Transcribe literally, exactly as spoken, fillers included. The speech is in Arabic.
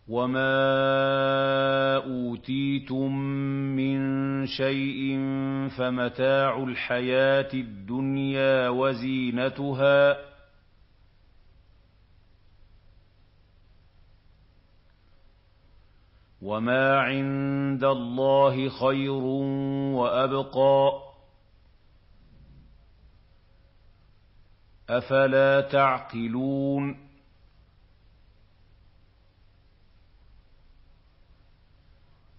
وَمَا أُوتِيتُم مِّن شَيْءٍ فَمَتَاعُ الْحَيَاةِ الدُّنْيَا وَزِينَتُهَا ۚ وَمَا عِندَ اللَّهِ خَيْرٌ وَأَبْقَىٰ ۚ أَفَلَا تَعْقِلُونَ